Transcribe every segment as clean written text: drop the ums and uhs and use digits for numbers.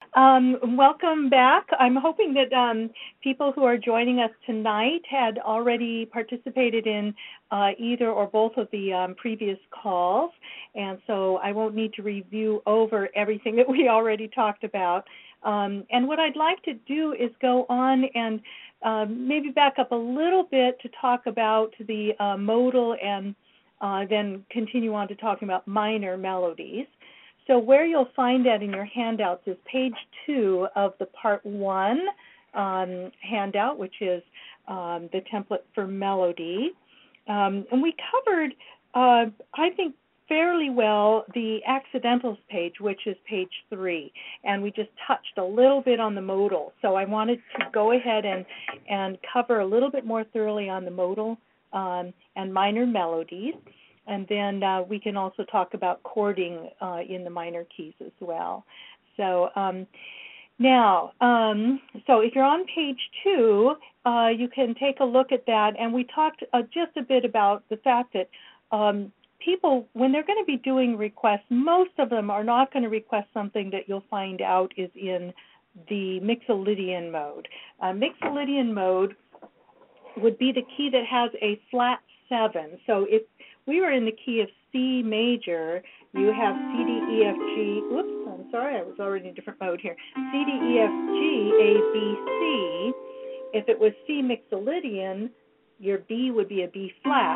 Welcome back. I'm hoping that people who are joining us tonight had already participated in either or both of the previous calls, and so I won't need to review over everything that we already talked about. And what I'd like to do is go on and maybe back up a little bit to talk about the modal and then continue on to talking about minor melodies. So where you'll find that in your handouts is page 2 of the part 1 handout, which is the template for melody. And we covered, I think, fairly well the accidentals page, which is page 3. And we just touched a little bit on the modal. So I wanted to go ahead and cover a little bit more thoroughly on the modal and minor melodies. And then we can also talk about chording in the minor keys as well. So now, so if you're on page 2, you can take a look at that. And we talked just a bit about the fact that people, when they're going to be doing requests, most of them are not going to request something that you'll find out is in the Mixolydian mode. Mixolydian mode would be the key that has a flat 7. So if we were in the key of C major, you have C, D, E, F, G. Oops, I'm sorry, I was already in a different mode here. C, D, E, F, G, A, B, C. If it was C Mixolydian, your B would be a B flat.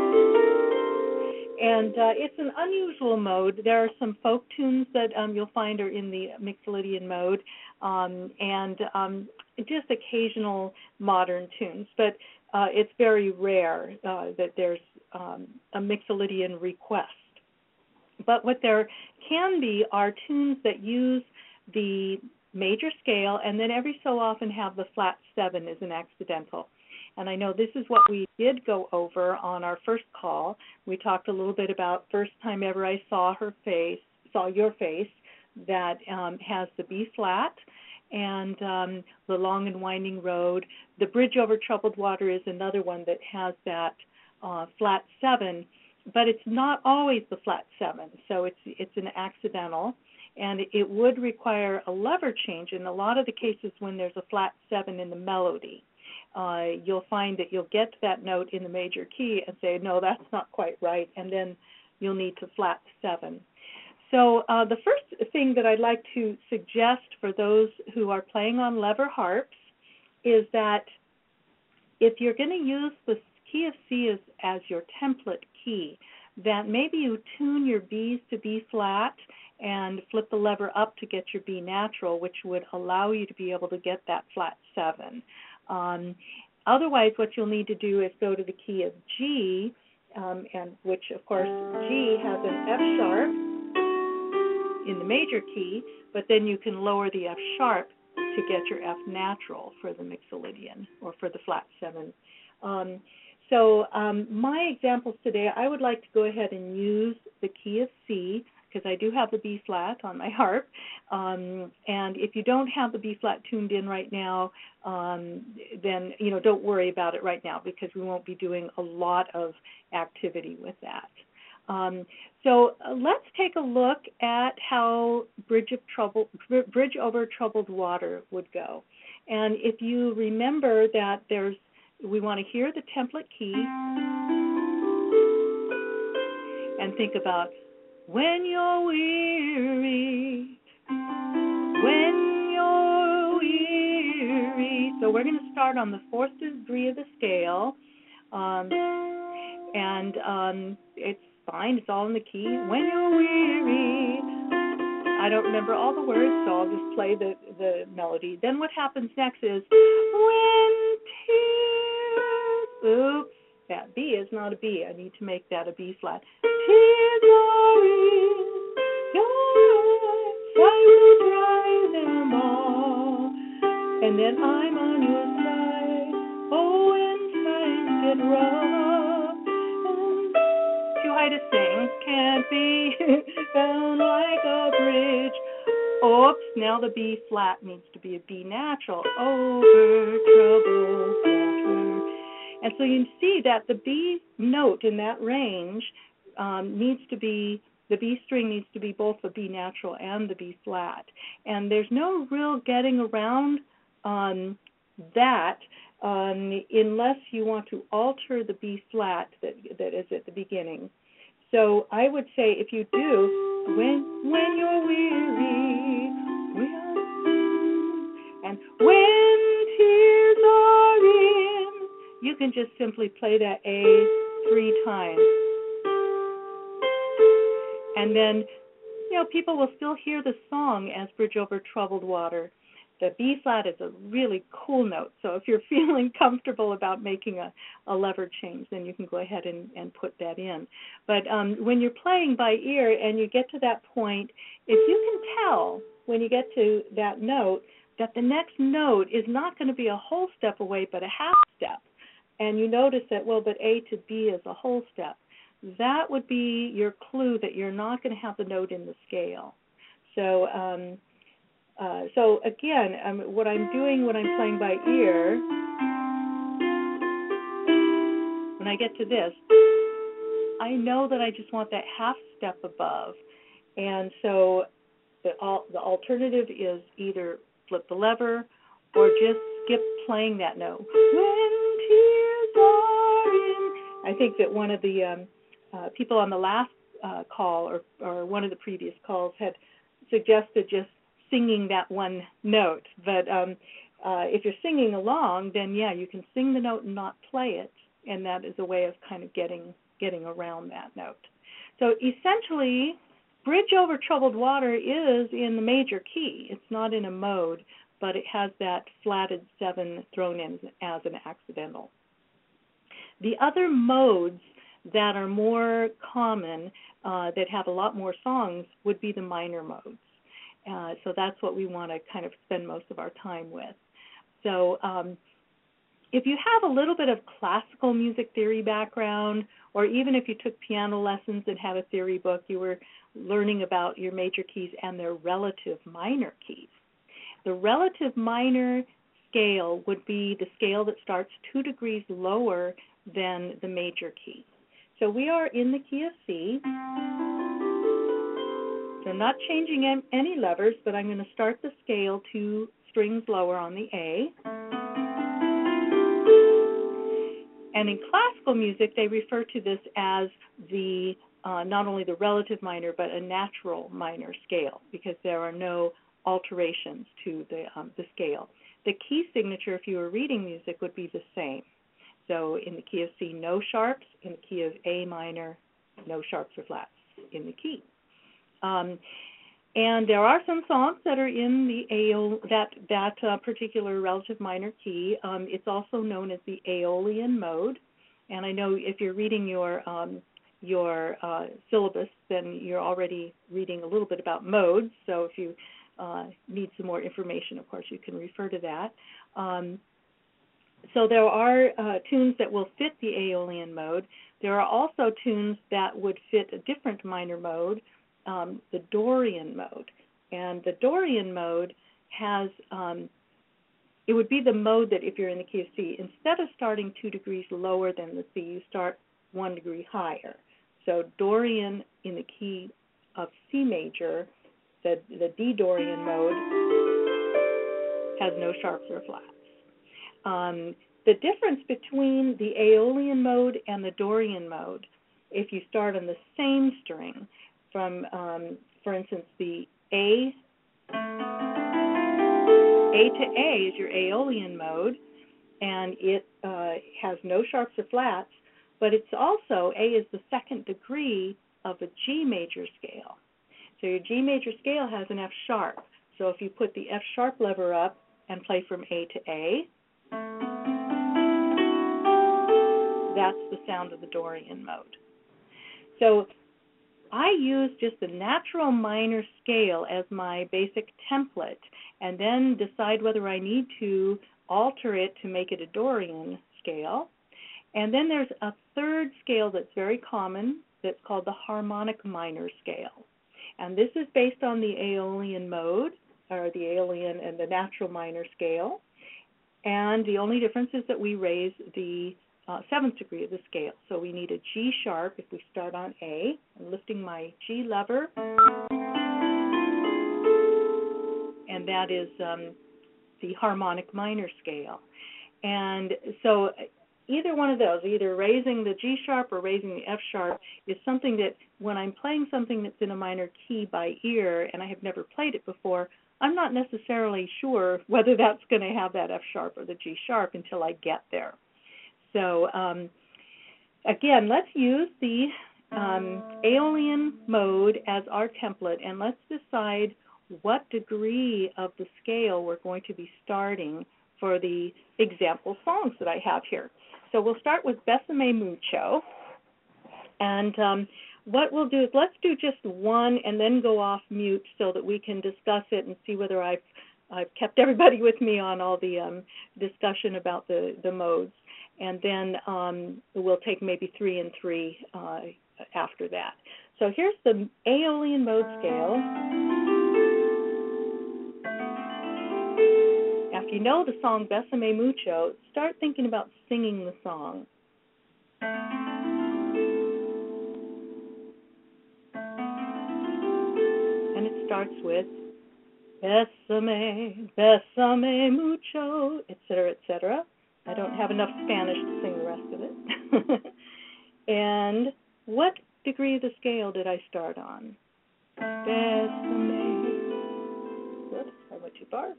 And it's an unusual mode. There are some folk tunes that you'll find are in the Mixolydian mode, and just occasional modern tunes. But it's very rare that there's a Mixolydian request. But what there can be are tunes that use the major scale and then every so often have the flat 7 as an accidental. And I know this is what we did go over on our first call. We talked a little bit about first time ever I saw your face, that has the B flat, and the long and winding road. The bridge over troubled water is another one that has that flat 7, but it's not always the flat 7, so it's an accidental, and it would require a lever change in a lot of the cases when there's a flat 7 in the melody. You'll find that you'll get to that note in the major key and say, no, that's not quite right, and then you'll need to flat 7. So the first thing that I'd like to suggest for those who are playing on lever harps is that if you're going to use the key of C as your template key, that maybe you tune your B's to B flat and flip the lever up to get your B natural, which would allow you to be able to get that flat 7. Otherwise, what you'll need to do is go to the key of G, and which, of course, G has an F sharp in the major key, but then you can lower the F sharp to get your F natural for the Mixolydian or for the flat 7. So my examples today, I would like to go ahead and use the key of C, because I do have the B flat on my harp. And if you don't have the B flat tuned in right now, then don't worry about it right now, because we won't be doing a lot of activity with that. So let's take a look at how Bridge Over Troubled Water would go. And if you remember that we want to hear the template key and think about when you're weary, when you're weary. So we're going to start on the 4th degree of the scale, and it's fine. It's all in the key. When you're weary. I don't remember all the words, so I'll just play the melody. Then what happens next is when tears. Oops, that B is not a B. I need to make that a B flat. Tears are in your eyes, I will dry them all. And then I'm on your side. Oh, when times get rough. Too high to sing, can't be down like a bridge. Oops, now the B flat needs to be a B natural. Over troubled water. And so you see that the B note in that range needs to be the B string needs to be both the B natural and the B flat. And there's no real getting around that unless you want to alter the B flat that is at the beginning. So I would say if you do, when you're weary, and when tears are in, you can just simply play that A 3 times. And then, people will still hear the song as Bridge Over Troubled Water. The B flat is a really cool note, so if you're feeling comfortable about making a lever change, then you can go ahead and put that in. But when you're playing by ear and you get to that point, if you can tell when you get to that note that the next note is not going to be a whole step away but a half step, and you notice that, but A to B is a whole step, that would be your clue that you're not going to have the note in the scale. So again, what I'm doing when I'm playing by ear, when I get to this, I know that I just want that half step above. And so the alternative is either flip the lever or just skip playing that note. When tears are in. I think that one of the people on the last call or one of the previous calls had suggested just singing that one note. But if you're singing along, then you can sing the note and not play it, and that is a way of kind of getting around that note. So essentially, Bridge Over Troubled Water is in the major key. It's not in a mode, but it has that flatted 7 thrown in as an accidental. The other modes that are more common, that have a lot more songs, would be the minor modes. So that's what we want to kind of spend most of our time with. So if you have a little bit of classical music theory background, or even if you took piano lessons and had a theory book, you were learning about your major keys and their relative minor keys. The relative minor scale would be the scale that starts 2 degrees lower than the major key. So we are in the key of C. So I'm not changing any levers, but I'm going to start the scale 2 strings lower on the A. And in classical music, they refer to this as the not only the relative minor, but a natural minor scale, because there are no alterations to the scale. The key signature, if you were reading music, would be the same. So in the key of C, no sharps. In the key of A minor, no sharps or flats in the key. And there are some songs that are in the that particular relative minor key. It's also known as the Aeolian mode. And I know if you're reading your syllabus, then you're already reading a little bit about modes. So if you need some more information, of course, you can refer to that. So there are tunes that will fit the Aeolian mode. There are also tunes that would fit a different minor mode, the Dorian mode. And the Dorian mode has, it would be the mode that if you're in the key of C, instead of starting 2 degrees lower than the C, you start 1 degree higher. So Dorian in the key of C major, the D Dorian mode, has no sharps or flats. The difference between the Aeolian mode and the Dorian mode, if you start on the same string, from, for instance, the A to A is your Aeolian mode, and it has no sharps or flats, but it's also, A is the second degree of a G major scale. So your G major scale has an F sharp. So if you put the F sharp lever up and play from A to A, that's the sound of the Dorian mode. So I use just the natural minor scale as my basic template, and then decide whether I need to alter it to make it a Dorian scale. And then there's a third scale that's very common that's called the harmonic minor scale. And this is based on the Aeolian mode, or the Aeolian and the natural minor scale. And the only difference is that we raise the seventh degree of the scale. So we need a G sharp if we start on A. I'm lifting my G lever, and that is the harmonic minor scale. And so either one of those, either raising the G sharp or raising the F sharp, is something that when I'm playing something that's in a minor key by ear and I have never played it before, I'm not necessarily sure whether that's going to have that F sharp or the G sharp until I get there. So again, let's use the Aeolian mode as our template, and let's decide what degree of the scale we're going to be starting for the example songs that I have here. So we'll start with Bésame Mucho, and what we'll do is let's do just one and then go off mute so that we can discuss it and see whether I've kept everybody with me on all the discussion about the modes. And then we'll take maybe 3 and 3 after that. So here's the Aeolian mode scale. After you know the song Bésame Mucho, start thinking about singing the song. And it starts with Bésame, bésame mucho, etc., etc. I don't have enough Spanish to sing the rest of it. And what degree of the scale did I start on? Bésame. Whoops, I went too far.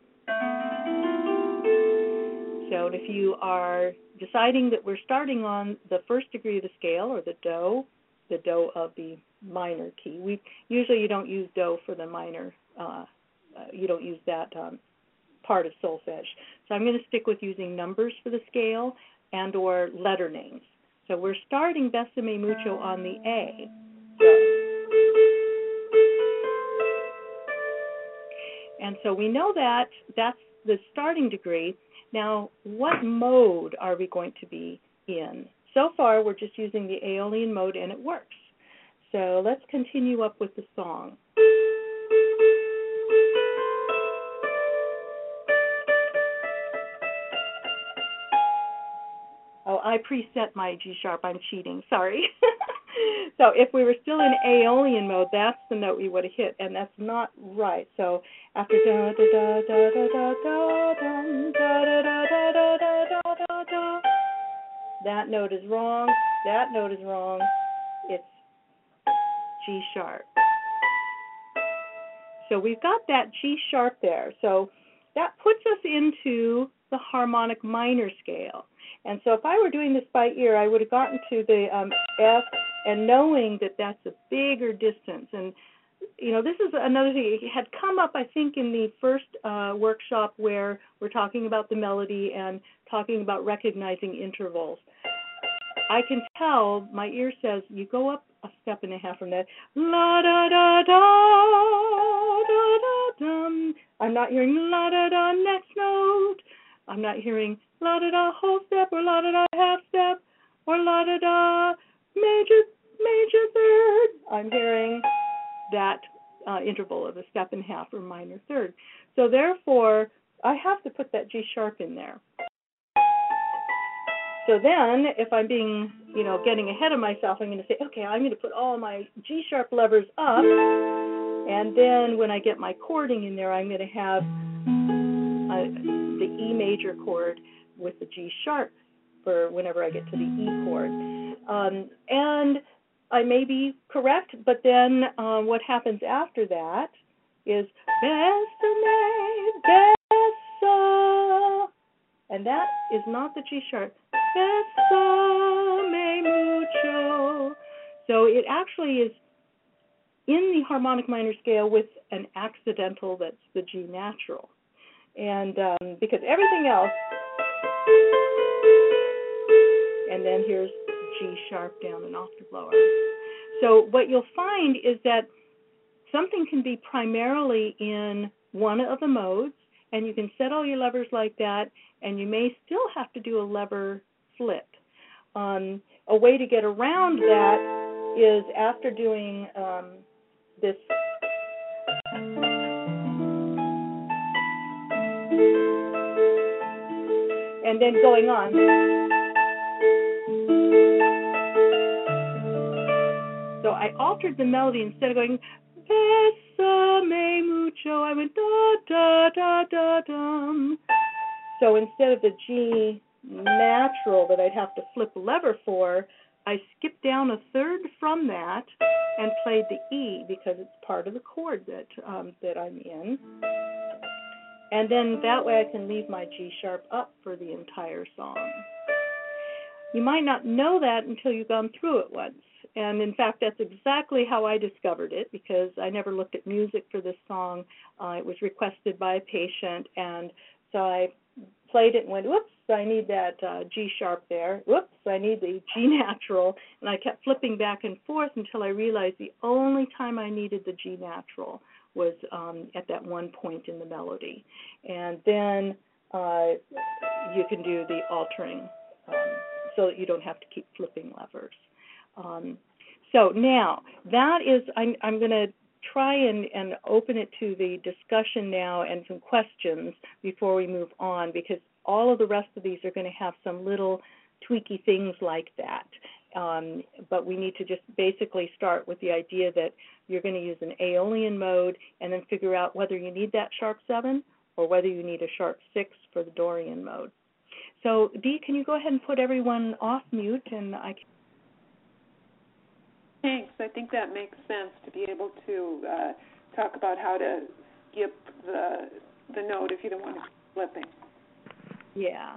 So if you are deciding that we're starting on the first degree of the scale, or the do of the minor key. Usually you don't use do for the minor. You don't use that part of solfege. So I'm going to stick with using numbers for the scale and or letter names. So we're starting Bésame Mucho on the A. And so we know that that's the starting degree. Now, what mode are we going to be in? So far, we're just using the Aeolian mode, and it works. So let's continue up with the song. Oh, I preset my G sharp. I'm cheating. Sorry. So if we were still in Aeolian mode, that's the note we would have hit, and that's not right. So after da da da da da da da da da da da da da da da, that note is wrong. That note is wrong. It's G sharp. So we've got that G sharp there. So that puts us into the harmonic minor scale. And so if I were doing this by ear, I would have gotten to the F, and knowing that that's a bigger distance. And, you know, this is another thing. It had come up, I think, in the first workshop where we're talking about the melody and talking about recognizing intervals. I can tell, my ear says, you go up a step and a half from that. La da da da da da dum. I'm not hearing la da da next note. I'm not hearing la da da whole step or la da da half step or la da da major third. I'm hearing that interval of a step and a half or minor third. So therefore, I have to put that G sharp in there. So then, if I'm being, getting ahead of myself, I'm going to say, okay, I'm going to put all my G sharp levers up, and then when I get my chording in there, I'm going to have the E major chord with the G sharp for whenever I get to the E chord. And I may be correct, but then what happens after that is Bésame, besa, and that is not the G sharp. Bésame mucho. So it actually is in the harmonic minor scale with an accidental that's the G natural. And because everything else, and then here's G sharp down an octave lower. So what you'll find is that something can be primarily in one of the modes, and you can set all your levers like that, and you may still have to do a lever flip. A way to get around that is after doing this and then going on. altered the melody. Instead of going Bésame mucho, I went da da da da dum. So instead of the G natural that I'd have to flip a lever for, I skipped down a third from that and played the E because it's part of the chord that I'm in. And then that way I can leave my G sharp up for the entire song. You might not know that until you've gone through it once. And in fact, that's exactly how I discovered it, because I never looked at music for this song. It was requested by a patient, and so I played it and went, whoops, I need that G sharp there. Whoops, I need the G natural. And I kept flipping back and forth until I realized the only time I needed the G natural was at that one point in the melody. And then you can do the altering so that you don't have to keep flipping levers. So now, that is, I'm going to try and open it to the discussion now and some questions before we move on, because all of the rest of these are going to have some little tweaky things like that. But we need to just basically start with the idea that you're going to use an Aeolian mode and then figure out whether you need that sharp 7 or whether you need a sharp 6 for the Dorian mode. So, Dee, can you go ahead and put everyone off mute, and I can... Thanks. I think that makes sense to be able to talk about how to skip the note if you don't want to keep flipping. Yeah.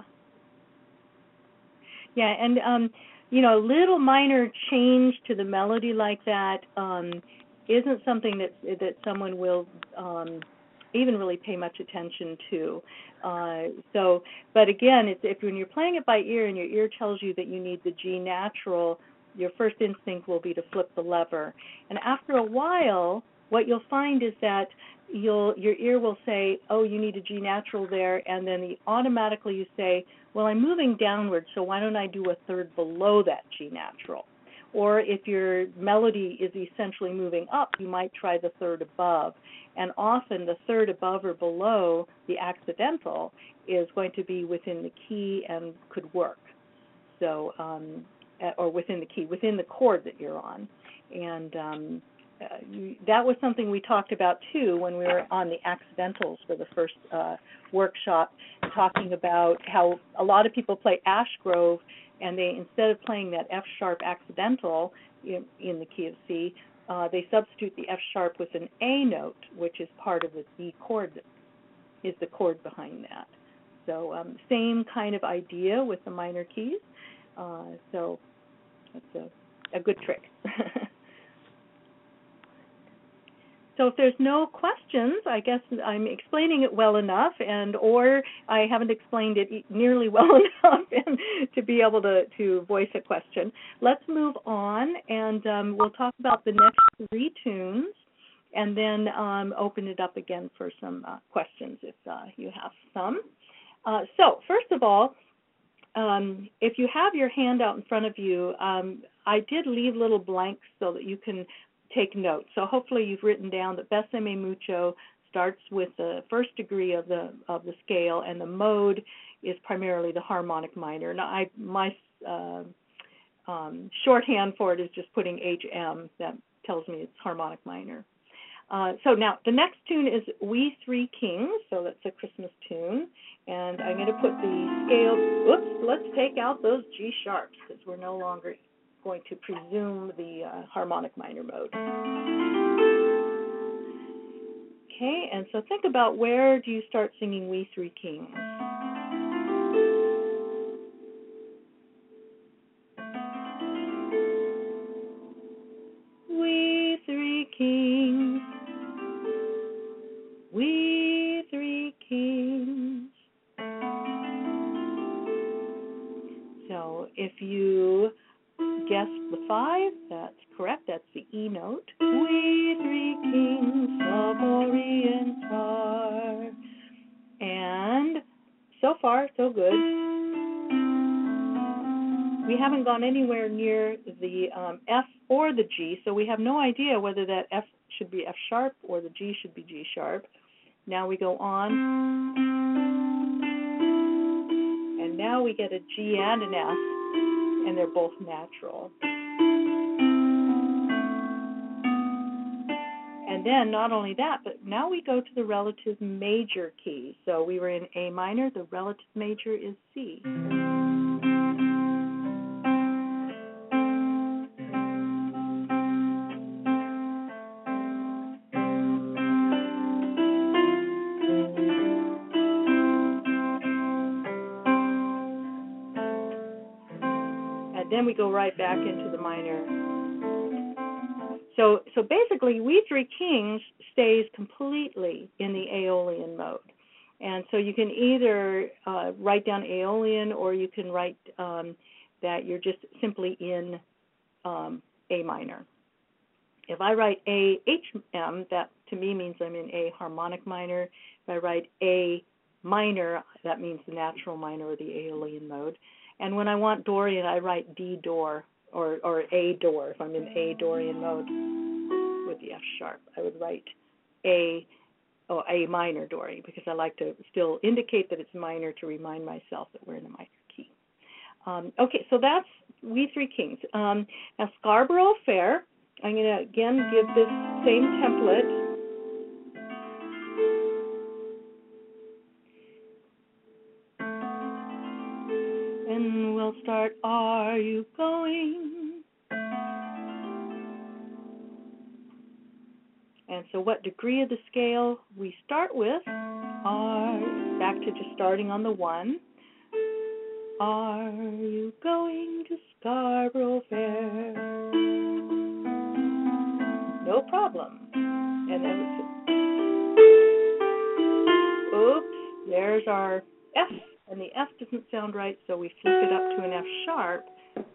Yeah, and you know, a little minor change to the melody like that isn't something that someone will even really pay much attention to. So, but again, if when you're playing it by ear and your ear tells you that you need the G natural, your first instinct will be to flip the lever. And after a while, what you'll find is that your ear will say, oh, you need a G natural there, and then automatically you say, well, I'm moving downward, so why don't I do a third below that G natural? Or if your melody is essentially moving up, you might try the third above. And often the third above or below the accidental is going to be within the key and could work. So, or within the key, within the chord that you're on. And that was something we talked about, too, when we were on the accidentals for the first workshop, talking about how a lot of people play Ashgrove, and they, instead of playing that F-sharp accidental in the key of C, they substitute the F-sharp with an A note, which is part of the D chord, that is the chord behind that. So same kind of idea with the minor keys. So that's a good trick. So if there's no questions, I guess I'm explaining it well enough, or I haven't explained it nearly well enough to be able to voice a question. Let's move on, and we'll talk about the next 3 tunes, and then open it up again for some questions if you have some. So first of all, if you have your handout in front of you, I did leave little blanks so that you can take notes. So hopefully you've written down that Bésame mucho starts with the first degree of the scale, and the mode is primarily the harmonic minor. Now, my shorthand for it is just putting HM. That tells me it's harmonic minor. So now the next tune is We Three Kings, so that's a Christmas tune, and I'm going to put the scale. Oops, let's take out those G sharps because we're no longer going to presume the harmonic minor mode. Okay, and so think about, where do you start singing We Three Kings? We three kings, we three kings. So if you guessed the 5, that's correct. That's the E note. We three kings of Orient are. And so far, so good. We haven't gone anywhere near the F or the G, so we have no idea whether that F should be F sharp or the G should be G sharp. Now we go on. And now we get a G and an F, and they're both natural. And then not only that, but now we go to the relative major key. So we were in A minor, the relative major is C. And then we go right back into the minor. So basically, We Three Kings stays completely in the Aeolian mode. And so you can either write down Aeolian, or you can write that you're just simply in A minor. If I write AHM, that to me means I'm in A harmonic minor. If I write A minor, that means the natural minor or the Aeolian mode. And when I want Dorian, I write D Dor or A Dor. If I'm in A Dorian mode with the F sharp, I would write A minor Dorian, because I like to still indicate that it's minor to remind myself that we're in a minor key. Okay, so that's We Three Kings. Now Scarborough Fair, I'm going to again give this same template. And we'll start, Are you going? And so what degree of the scale we start with are, back to just starting on the 1. Are you going to Scarborough Fair? No problem. And then oops, there's our F, and the F doesn't sound right, so we flip it up to an F sharp.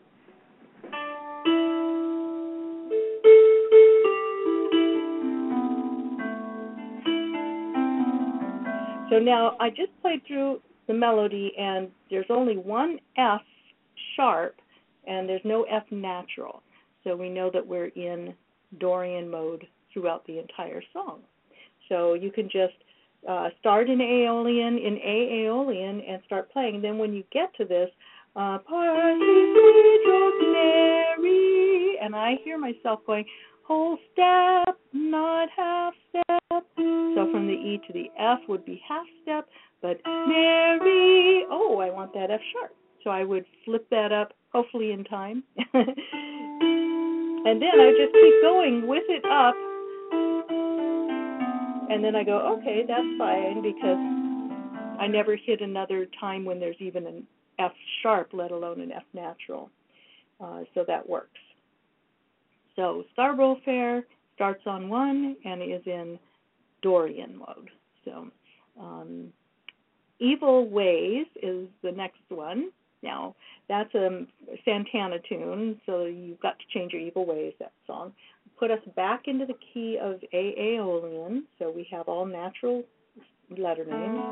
So now I just played through the melody, and there's only one F sharp, and there's no F natural. So we know that we're in Dorian mode throughout the entire song. So you can just start in A Aeolian, and start playing. Then when you get to this, parsley, sweet rosemary, and I hear myself going, whole step, not half step. So from the E to the F would be half step, but Mary, I want that F sharp. So I would flip that up, hopefully in time. And then I just keep going with it up. And then I go, okay, that's fine, because I never hit another time when there's even an F sharp, let alone an F natural. So that works. So Scarborough Fair starts on 1 and is in Dorian mode. So Evil Ways is the next one. Now, that's a Santana tune, so you've got to change your Evil Ways, that song. Put us back into the key of A Aeolian, so we have all natural letter names.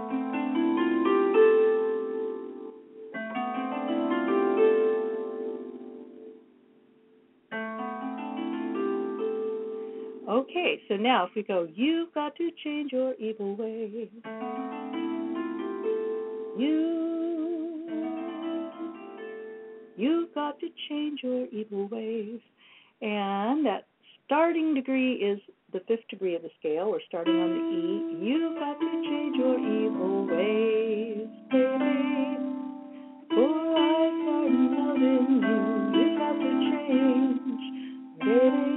Okay, so now if we go, you've got to change your evil ways. You've got to change your evil ways. And that starting degree is the 5th degree of the scale. We're starting on the E. You've got to change your evil ways, baby. For I started loving you. You've got to change, baby.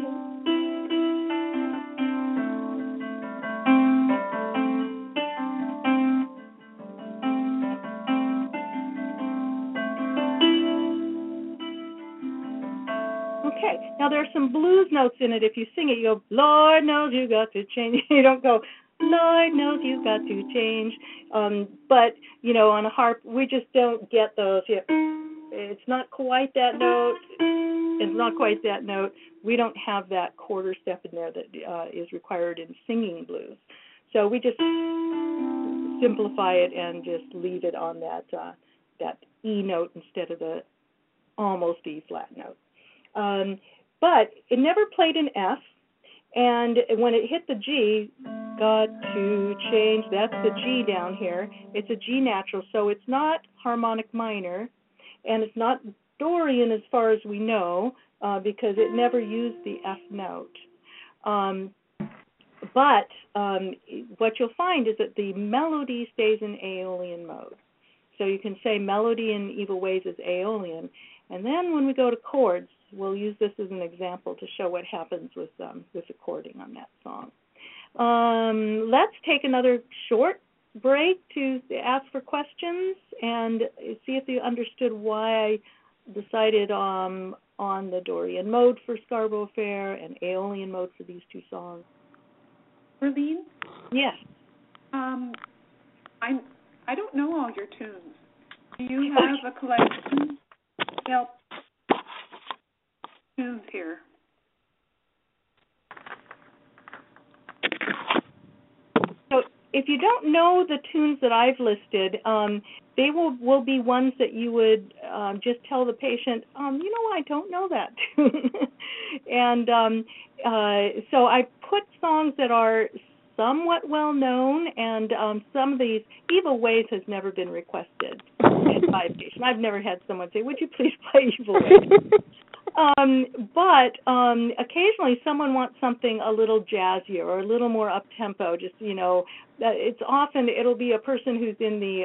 Okay, now there are some blues notes in it. If you sing it, you go, Lord knows you got to change. You don't go, Lord knows you've got to change. But, on a harp, we just don't get those. It's not quite that note. It's not quite that note. We don't have that quarter step in there that is required in singing blues. So we just simplify it and just leave it on that E note instead of the almost E flat note. But it never played an F, and when it hit the G, got to change, that's the G down here. It's a G natural, so it's not harmonic minor, and it's not Dorian as far as we know, because it never used the F note. But what you'll find is that the melody stays in Aeolian mode. So you can say melody in Evil Ways is Aeolian, and then when we go to chords, we'll use this as an example to show what happens with according on that song. Let's take another short break to ask for questions and see if you understood why I decided on the Dorian mode for Scarborough Fair and Aeolian mode for these two songs. Verlene? Yes. I don't know all your tunes. Do you have a collection of tunes here? So if you don't know the tunes that I've listed, they will be ones that you would just tell the patient, I don't know that tune. And so I put songs that are somewhat well known, and some of these. Evil Ways has never been requested by a patient. I've never had someone say, "Would you please play Evil Ways?" But occasionally someone wants something a little jazzier or a little more up tempo. Just it'll be a person who's in the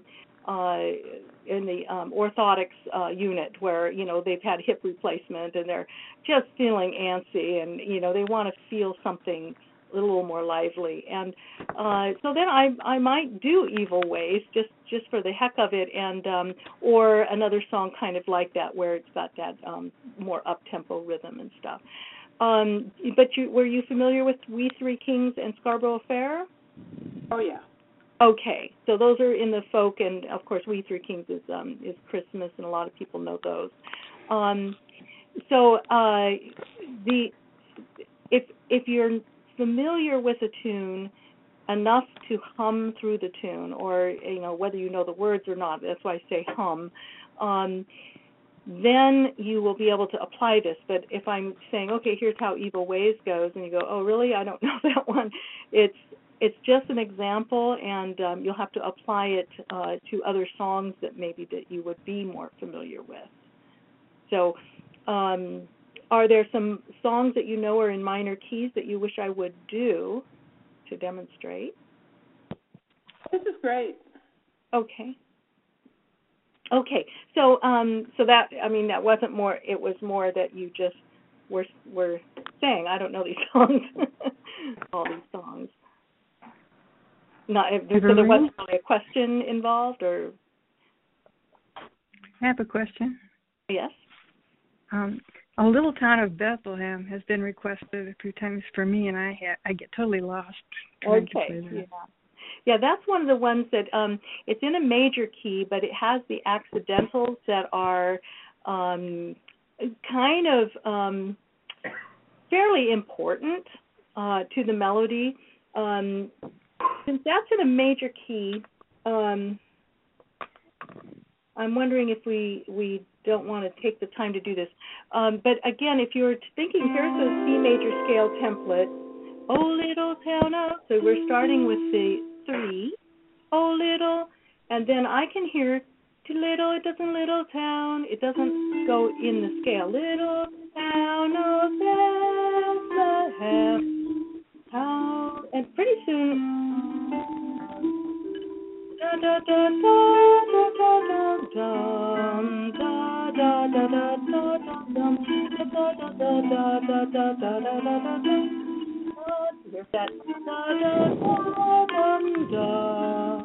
orthotics unit where they've had hip replacement and they're just feeling antsy, and they want to feel something a little more lively, and so then I might do Evil Ways just for the heck of it, and or another song kind of like that where it's got that more up tempo rhythm and stuff. But were you familiar with We Three Kings and Scarborough Fair? Oh yeah. Okay, so those are in the folk, and of course We Three Kings is Christmas, and a lot of people know those. If you're familiar with a tune enough to hum through the tune, or whether you know the words or not, that's why I say hum, then you will be able to apply this. But if I'm saying, okay, here's how Evil Ways goes, and you go, oh really, I don't know that one, it's just an example, and you'll have to apply it to other songs that you would be more familiar with. So are there some songs that you know are in minor keys that you wish I would do to demonstrate? This is great. Okay. So that wasn't more. It was more that you just were saying, I don't know these songs, all these songs. So there wasn't really a question involved, or? I have a question. Yes. A Little Town of Bethlehem has been requested a few times for me, and I get totally lost trying to play that. Yeah, that's one of the ones that it's in a major key, but it has the accidentals that are kind of fairly important to the melody. Since that's in a major key, I'm wondering if we don't want to take the time to do this. But again, if you're thinking, here's the C major scale template. Oh, little town of, so we're starting with the 3. Oh, little, and then I can hear to little, it doesn't little town. It doesn't go in the scale. Little town of Bethlehem. How, and pretty soon, da da da da da da da da da da da da da da da da. There's that da da da da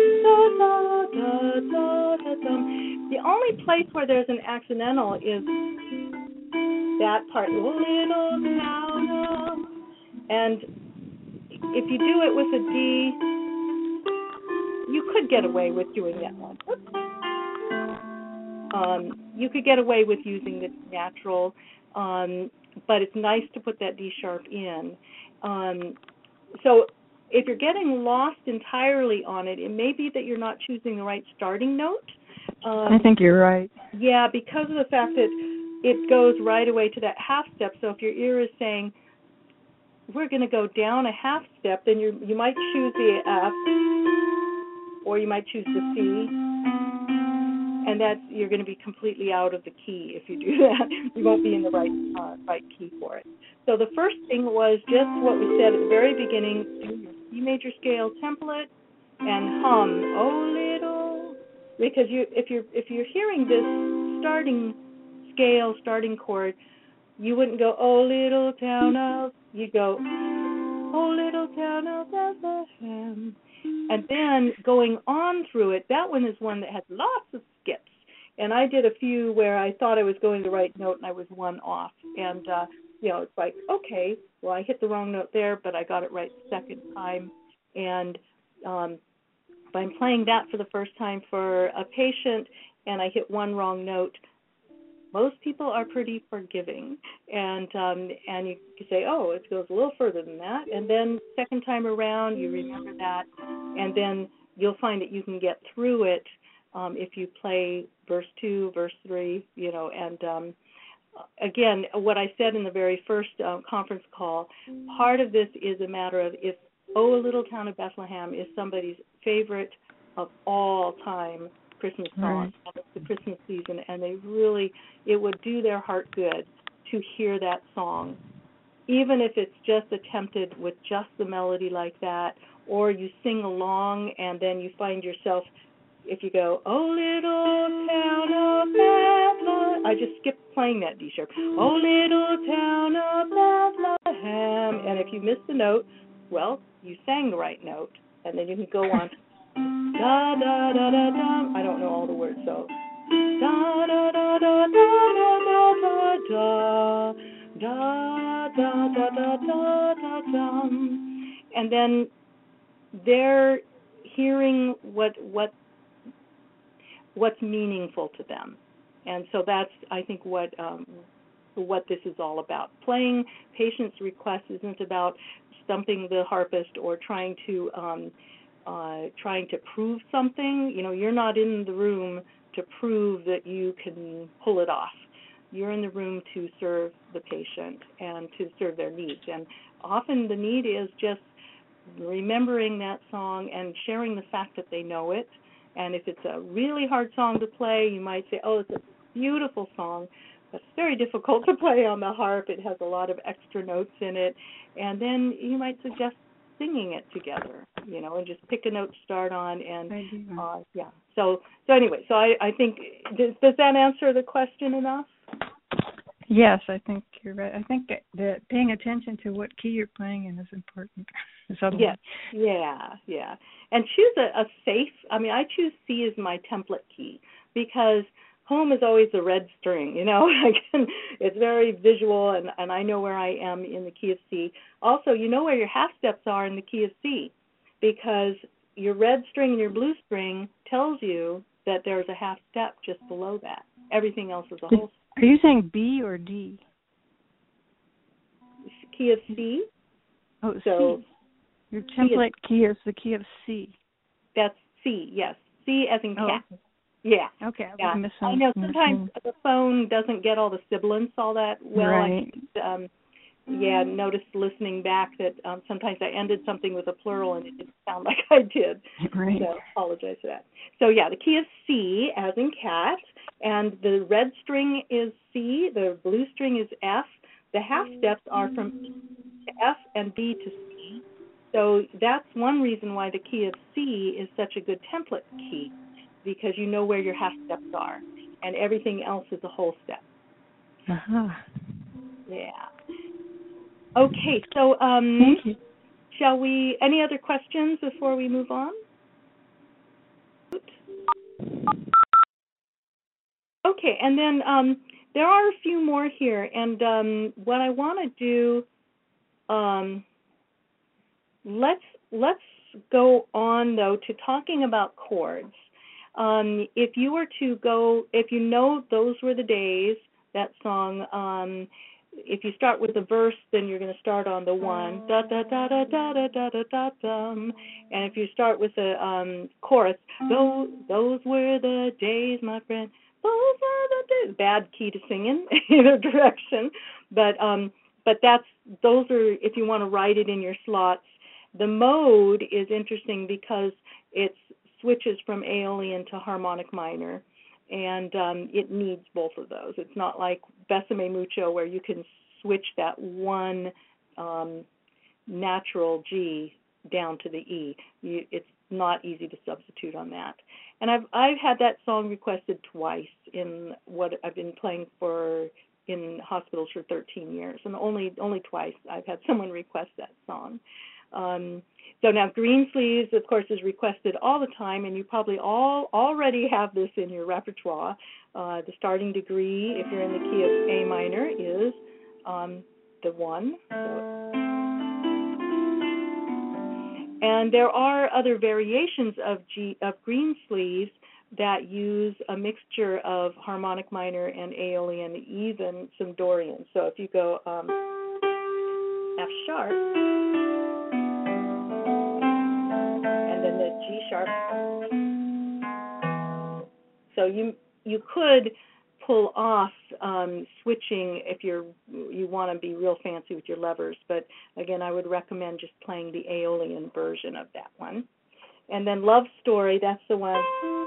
da da da da. The only place where there's an accidental is that part, little town. And if you do it with a D, you could get away with doing that one. You could get away with using the natural, but it's nice to put that D sharp in. So if you're getting lost entirely on it, it may be that you're not choosing the right starting note. I think you're right. Yeah, because of the fact that it goes right away to that half step. So if your ear is saying, we're going to go down a half step, then you might choose the F, or you might choose the C, and you're going to be completely out of the key if you do that. You won't be in the right key for it. So the first thing was just what we said at the very beginning: do your C major scale template and hum "Oh Little," because if you're hearing this starting scale, starting chord, you wouldn't go "Oh Little Town of," you go "Oh Little Town of Bethlehem," and then going on through it. That one is one that has lots of skips. And I did a few where I thought I was going the right note and I was one off. And, it's like, okay, well, I hit the wrong note there, but I got it right the second time. And if I'm playing that for the first time for a patient and I hit one wrong note, most people are pretty forgiving. And you can say, oh, it goes a little further than that. And then second time around, you remember that. And then you'll find that you can get through it if you play verse 2, verse 3, and again, what I said in the very first conference call, part of this is a matter of if "Oh, a Little Town of Bethlehem" is somebody's favorite of all time Christmas song, and it's the Christmas season, and it would do their heart good to hear that song, even if it's just attempted with just the melody like that, or you sing along and then you find yourself, if you go, "Oh, little town of Bethlehem," I just skipped playing that D sharp. "Oh, little town of Bethlehem," and if you miss the note, well, you sang the right note, and then you can go on. Da da da da da. I don't know all the words, so da da da da da da da da da da da da da da. And then they're hearing what's meaningful to them, and so that's, I think, what this is all about. Playing patient's request isn't about stumping the harpist or trying to prove something. You're not in the room to prove that you can pull it off. You're in the room to serve the patient and to serve their needs. And often the need is just remembering that song and sharing the fact that they know it. And if it's a really hard song to play, you might say, oh, it's a beautiful song, but it's very difficult to play on the harp. It has a lot of extra notes in it. And then you might suggest singing it together, and just pick a note to start on. And yeah. So anyway, I think, does that answer the question enough? Yes, I think you're right. I think that paying attention to what key you're playing in is important. Yes, yeah. And choose a safe, I choose C as my template key because home is always a red string, it's very visual, and I know where I am in the key of C. Also, you know where your half steps are in the key of C because your red string and your blue string tells you that there's a half step just below that. Everything else is a whole step. Are you saying B or D? Key of C. Oh, so C. Your template key is the key of C. That's C, yes. C as in cat. Okay. Yeah. Okay, I know sometimes the phone doesn't get all the sibilants all that well. Right. Noticed listening back that sometimes I ended something with a plural and it didn't sound like I did. Right. So apologize for that. So the key is C as in cat, and the red string is C, the blue string is F. The half steps are from E to F and B to C. So that's one reason why the key of C is such a good template key, because you know where your half steps are, and everything else is a whole step. Uh-huh. Yeah. Okay, so thank you. Shall we, any other questions before we move on? Okay, and then there are a few more here, and what I want to do, let's go on, though, to talking about chords. If you were to go, if you know Those Were the Days, that song, if you start with the verse, then you're going to start on the one, da da da da da da da da da dum. And if you start with the chorus, those were the days, my friend. Those were the days. Bad key to sing in either direction, but those are, if you want to write it in your slots. The mode is interesting because it switches from Aeolian to harmonic minor, and it needs both of those. It's not like Besame Mucho where you can switch that one natural G down to the E. It's not easy to substitute on that. And I've had that song requested twice in what I've been playing for in hospitals for 13 years, and only twice I've had someone request that song. So now Greensleeves, of course, is requested all the time, and you probably already have this in your repertoire. The starting degree, if you're in the key of A minor, is the 1. And there are other variations of Greensleeves that use a mixture of harmonic minor and Aeolian, even some Dorian. So if you go F sharp, and then the G sharp. So you could pull off switching if you want to be real fancy with your levers, but again, I would recommend just playing the Aeolian version of that one. And then Love Story, that's the one.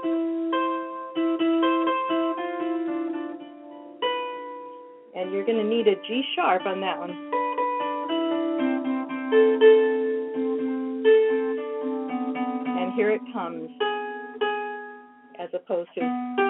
And you're going to need a G sharp on that one. And here it comes, as opposed to.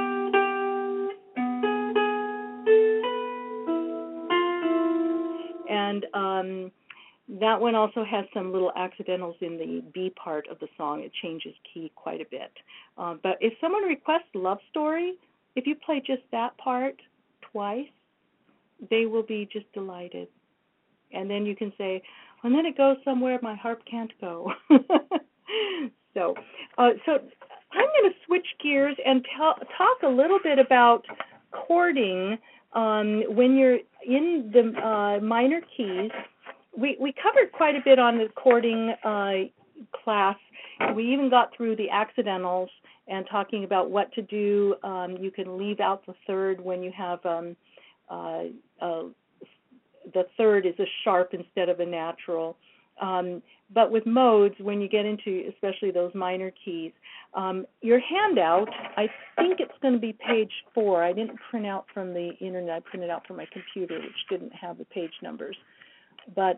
And that one also has some little accidentals in the B part of the song. It changes key quite a bit. But if someone requests Love Story, if you play just that part twice, they will be just delighted. And then you can say, and then it goes somewhere my harp can't go. So I'm going to switch gears and talk a little bit about chording when you're in the minor keys. We covered quite a bit on the chording class. We even got through the accidentals and talking about what to do. You can leave out the third when you have the third is a sharp instead of a natural. But with modes, when you get into especially those minor keys, your handout, I think it's going to be page 4. I didn't print out from the internet. I printed out from my computer, which didn't have the page numbers. But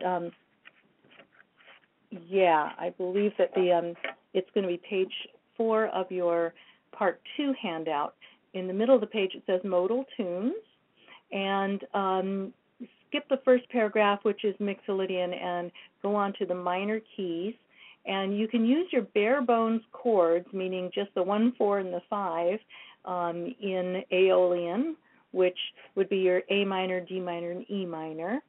yeah, I believe that it's going to be page 4 of your Part 2 handout. In the middle of the page, it says Modal Tunes, and skip the first paragraph, which is Mixolydian, and go on to the minor keys. And you can use your bare bones chords, meaning just the 1, 4, and the 5, in Aeolian, which would be your A minor, D minor, and E minor.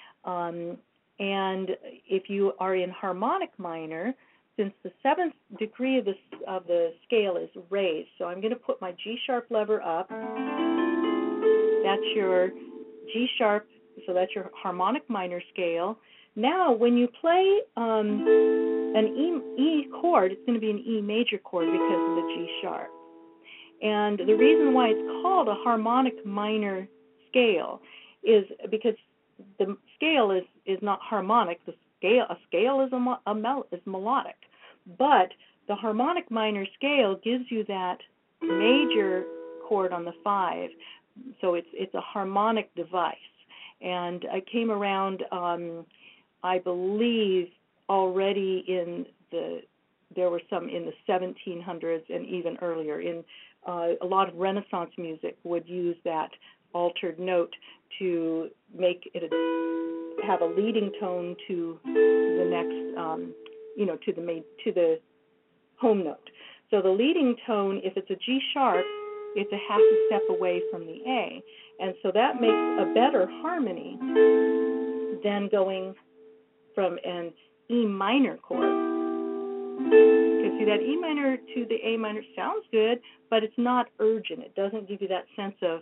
And if you are in harmonic minor, since the 7th degree of the scale is raised, so I'm going to put my G sharp lever up. That's your G sharp, so that's your harmonic minor scale. Now, when you play an E chord, it's going to be an E major chord because of the G sharp. And the reason why it's called a harmonic minor scale is because the scale is not harmonic. A scale is melodic, but the harmonic minor scale gives you that major chord on the 5, so it's a harmonic device. And I came around, I believe, already there were some in the 1700s and even earlier. In a lot of Renaissance music would use that altered note to make it have a leading tone to the next, to the home note. So the leading tone, if it's a G sharp, it's a half a step away from the A, and so that makes a better harmony than going from an E minor chord. Because see, that E minor to the A minor sounds good, but it's not urgent. It doesn't give you that sense of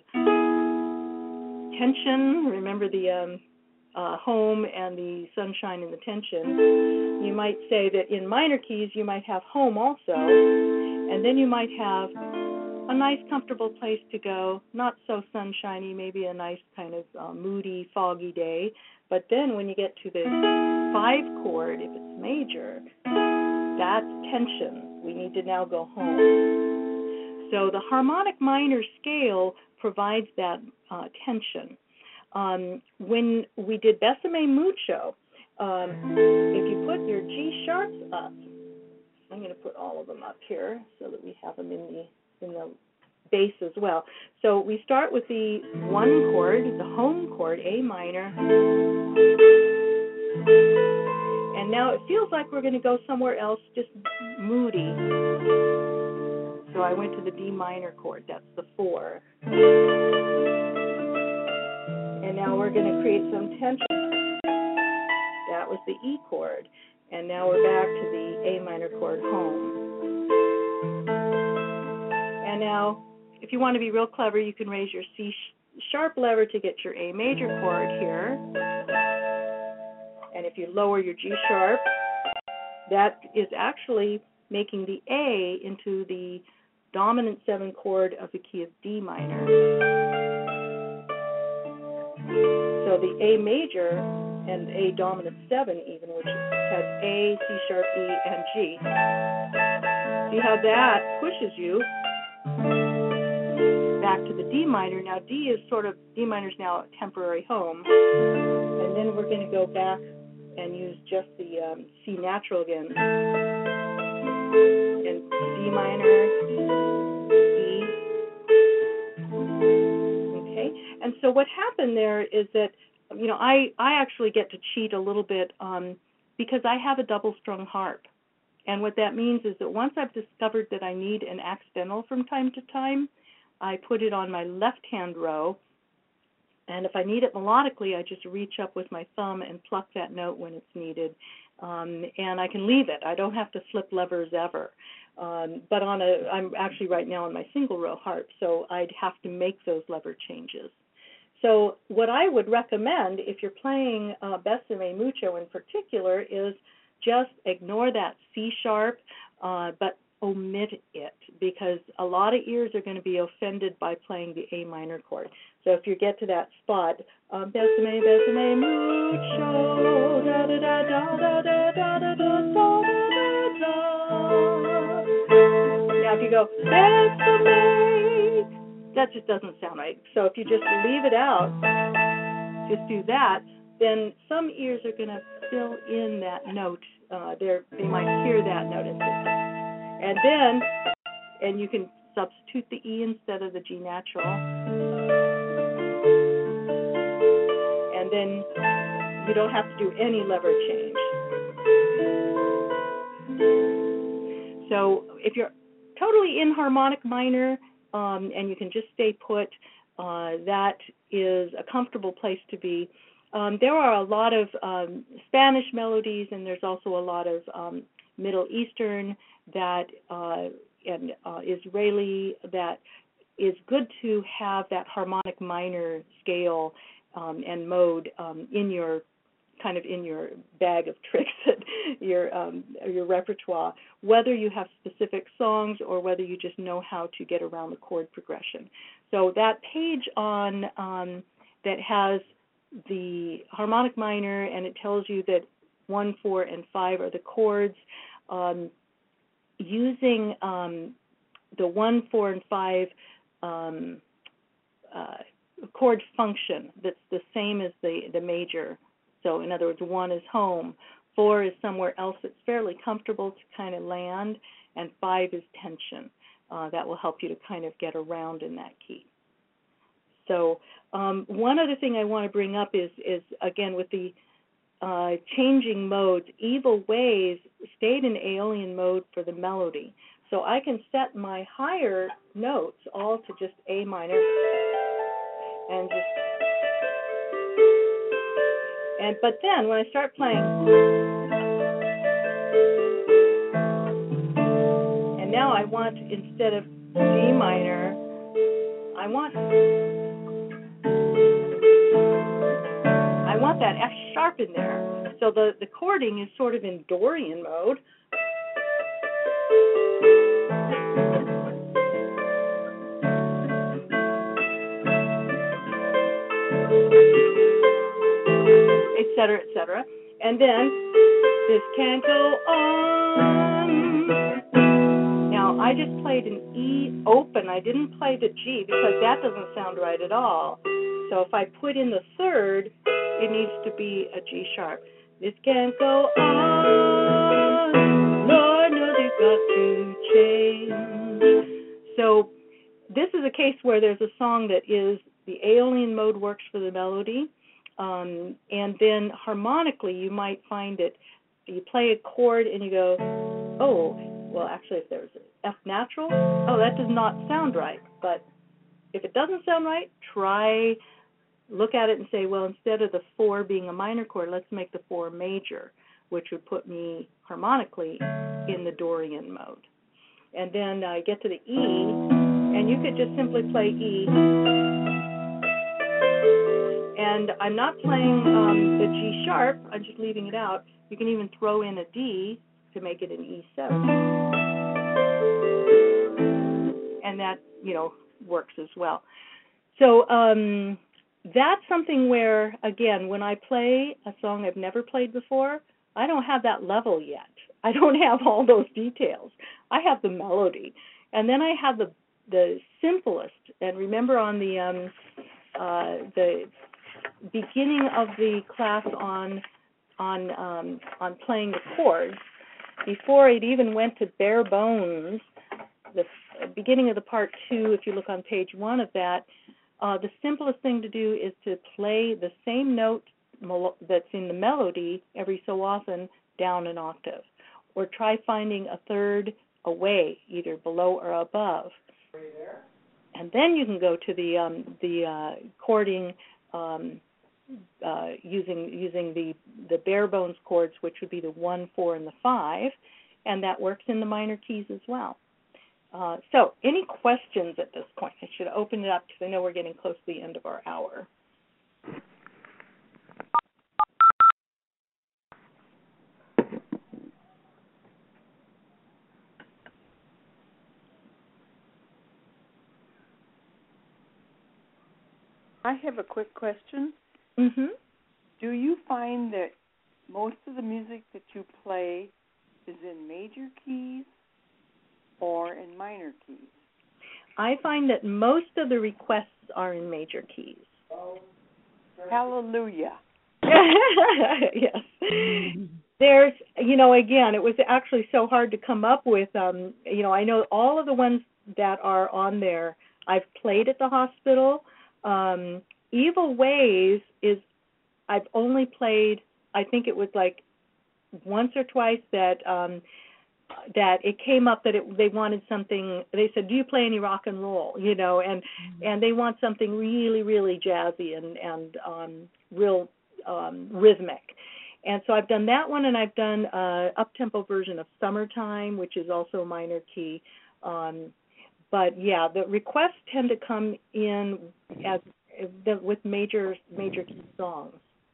tension. Remember the home and the sunshine and the tension. You might say that in minor keys you might have home also, and then you might have a nice comfortable place to go, not so sunshiny, maybe a nice kind of moody, foggy day. But then when you get to the 5 chord, if it's major, that's tension. We need to now go home. So the harmonic minor scale provides that tension. when we did Besame Mucho, if you put your G sharps up, I'm going to put all of them up here so that we have them in the bass as well. So we start with the one chord, the home chord, A minor. And now it feels like we're going to go somewhere else, just moody. So I went to the D minor chord, that's the 4. And now we're going to create some tension. That was the E chord. And now we're back to the A minor chord, home. And now, if you want to be real clever, you can raise your C sharp lever to get your A major chord here. And if you lower your G sharp, that is actually making the A into the dominant 7 chord of the key of D minor. So the A major and A dominant 7 even, which has A, C sharp, E, and G. See how that pushes you back to the D minor. Now D minor is now a temporary home. And then we're going to go back and use just the C natural again. And D minor, E. Okay, and so what happened there is that, I actually get to cheat a little bit because I have a double-strung harp. And what that means is that once I've discovered that I need an accidental from time to time, I put it on my left-hand row. And if I need it melodically, I just reach up with my thumb and pluck that note when it's needed. And I can leave it. I don't have to flip levers ever. But I'm actually right now on my single row harp, so I'd have to make those lever changes. So what I would recommend if you're playing Besame Mucho in particular is just ignore that C sharp, but omit it, because a lot of ears are going to be offended by playing the A minor chord. So if you get to that spot, Besame, Besame Mucho, da da da da da da da da da da. Now if you go Besame, that just doesn't sound right. So if you just leave it out, just do that, then some ears are going to fill in that note. They might hear that note and you can substitute the E instead of the G natural. And then you don't have to do any lever change. So if you're totally in harmonic minor and you can just stay put, that is a comfortable place to be. There are a lot of Spanish melodies, and there's also a lot of Middle Eastern and Israeli that is good to have that harmonic minor scale and mode in your bag of tricks, your repertoire, whether you have specific songs or whether you just know how to get around the chord progression. So that page on that has the harmonic minor, and it tells you that 1, 4, and 5 are the chords. Using the 1, 4, and 5 chord function that's the same as the major. So in other words, 1 is home, 4 is somewhere else that's fairly comfortable to kind of land, and 5 is tension. That will help you to kind of get around in that key. So one other thing I want to bring up is again, with the changing modes, Evil Ways stayed in Aeolian mode for the melody. So I can set my higher notes all to just A minor but then when I start playing, and now I want, instead of D minor, I want that F sharp in there. So the chording is sort of in Dorian mode. Etc., etc. And then this can't go on. Now I just played an E open. I didn't play the G because that doesn't sound right at all. So if I put in the third, it needs to be a G sharp. This can't go on, Lord knows it's got to change. So this is a case where there's a song that is the Aeolian mode works for the melody, and then harmonically you might find it, you play a chord and you go, oh, well actually if there's an F natural, oh that does not sound right, but if it doesn't sound right, look at it and say, well, instead of the 4 being a minor chord, let's make the 4 major, which would put me harmonically in the Dorian mode. And then I get to the E, and you could just simply play E. And I'm not playing the G sharp, I'm just leaving it out. You can even throw in a D to make it an E7. And that, works as well. So, that's something where, again, when I play a song I've never played before, I don't have that level yet. I don't have all those details. I have the melody. And then I have the simplest, and remember on the beginning of the class on playing the chords, before it even went to bare bones, the beginning of the part 2, if you look on page 1 of that, the simplest thing to do is to play the same note that's in the melody every so often down an octave, or try finding a third away, either below or above. And then you can go to the chording using the bare bones chords, which would be the 1, 4, and the 5, and that works in the minor keys as well. So, any questions at this point? I should open it up because I know we're getting close to the end of our hour. I have a quick question. Mm-hmm. Do you find that most of the music that you play is in major keys or in minor keys? I find that most of the requests are in major keys. Hallelujah. Yes. There's, again, it was actually so hard to come up with, I know all of the ones that are on there I've played at the hospital. Evil Ways I've only played, I think it was like once or twice that it came up that they wanted something. They said, do you play any rock and roll, and they want something really, really jazzy and real rhythmic. And so I've done that one, and I've done an up-tempo version of Summertime, which is also a minor key. But yeah, the requests tend to come in with major key songs.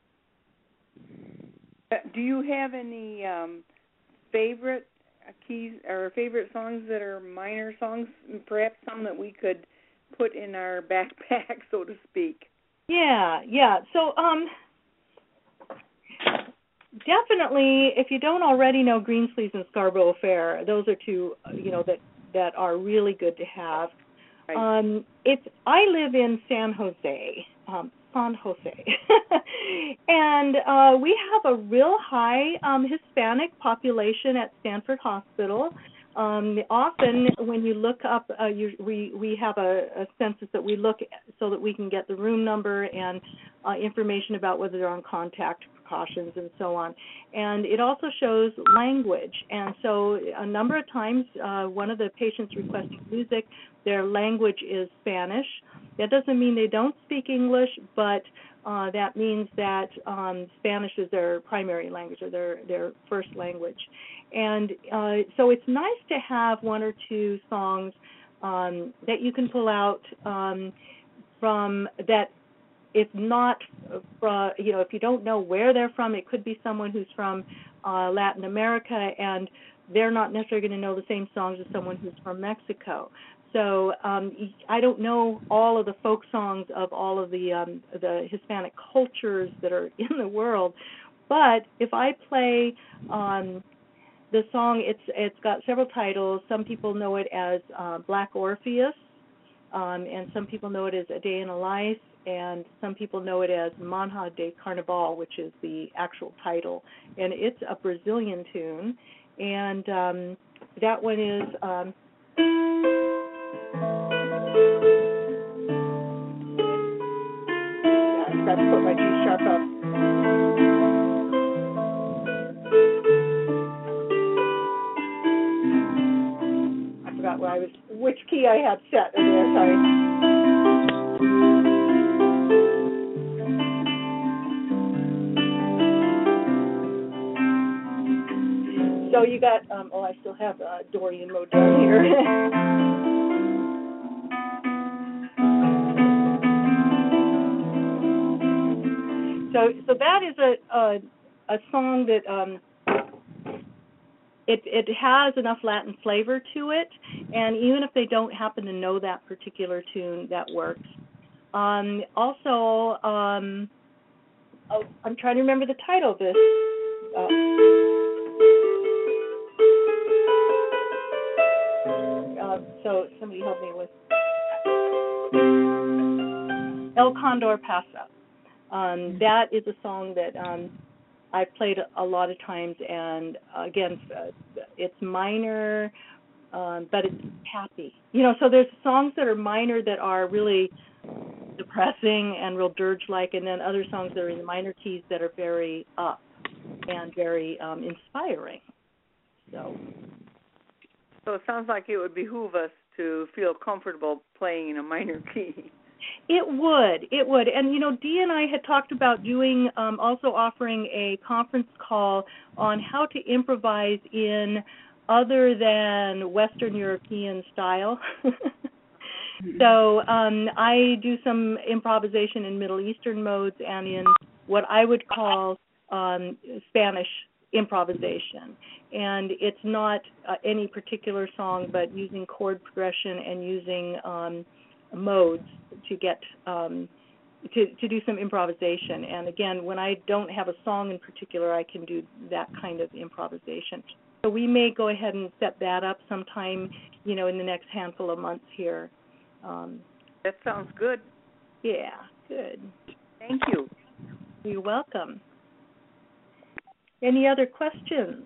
Do you have any favorite keys or favorite songs that are minor songs? Perhaps some that we could put in our backpack, so to speak. Yeah. So definitely, if you don't already know Greensleeves and Scarborough Fair, those are two that are really good to have. Right. I live in San Jose, and we have a real high Hispanic population at Stanford Hospital. Often when you look up, we have a census that we look at so that we can get the room number and information about whether they're on contact precautions and so on. And it also shows language. And so a number of times one of the patients requesting music, their language is Spanish. That doesn't mean they don't speak English, but that means that Spanish is their primary language or their first language. And so it's nice to have one or two songs that you can pull out from that. If not, if you don't know where they're from, it could be someone who's from Latin America, and they're not necessarily going to know the same songs as someone who's from Mexico. So I don't know all of the folk songs of all of the Hispanic cultures that are in the world, but if I play the song, it's got several titles. Some people know it as Black Orpheus, and some people know it as A Day in a Life. and some people know it as Manhã de Carnaval, which is the actual title. And it's a Brazilian tune, and that one is... I've got to put my G sharp up. I forgot which key I had set in there, sorry. So you got, I still have Dorian mode down here. So that is a song that it has enough Latin flavor to it, and even if they don't happen to know that particular tune, that works. Also, I'm trying to remember the title of this. So somebody help me with El Condor Pasa. That is a song that I've played a lot of times, and again, it's minor, but it's happy. So there's songs that are minor that are really depressing and real dirge-like, and then other songs that are in the minor keys that are very up and very inspiring. So it sounds like it would behoove us to feel comfortable playing in a minor key. It would. And, Dee and I had talked about doing, also offering a conference call on how to improvise in other than Western European style. So I do some improvisation in Middle Eastern modes and in what I would call Spanish improvisation. And it's not any particular song, but using chord progression and using modes to get to do some improvisation. And again, when I don't have a song in particular, I can do that kind of improvisation. So we may go ahead and set that up sometime, in the next handful of months here. That sounds good. Yeah, good. Thank you. You're welcome. Any other questions?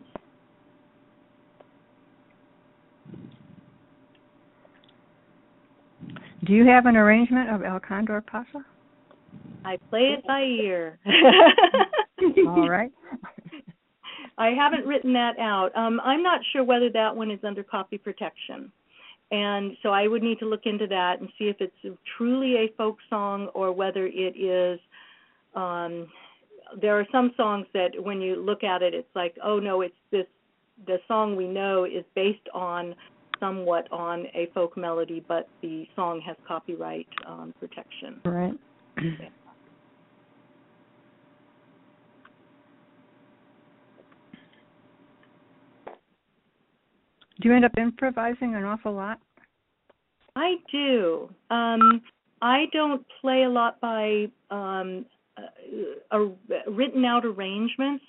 Do you have an arrangement of El Condor Pasa? I play it by ear. All right. I haven't written that out. I'm not sure whether that one is under copy protection. And so I would need to look into that and see if it's truly a folk song or whether it is, there are some songs that when you look at it, it's like, oh no, it's this, the song we know is based on somewhat on a folk melody, but the song has copyright protection. Right. Yeah. Do you end up improvising an awful lot? I do. I don't play a lot by written out arrangements.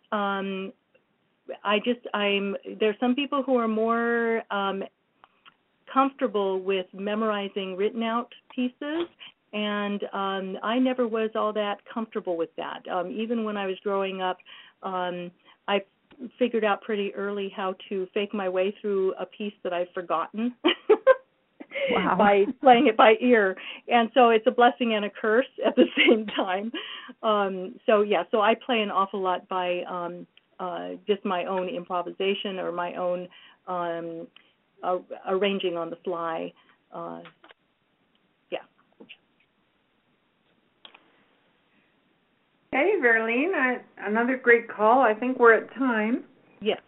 There's some people who are more comfortable with memorizing written out pieces, and I never was all that comfortable with that. Even when I was growing up, I figured out pretty early how to fake my way through a piece that I've forgotten. Wow. By playing it by ear. And so it's a blessing and a curse at the same time. So I play an awful lot by just my own improvisation or my own arranging on the fly. Hey, Verlene, another great call. I think we're at time. Yes.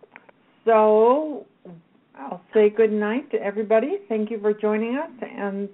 So I'll say good night to everybody. Thank you for joining us, and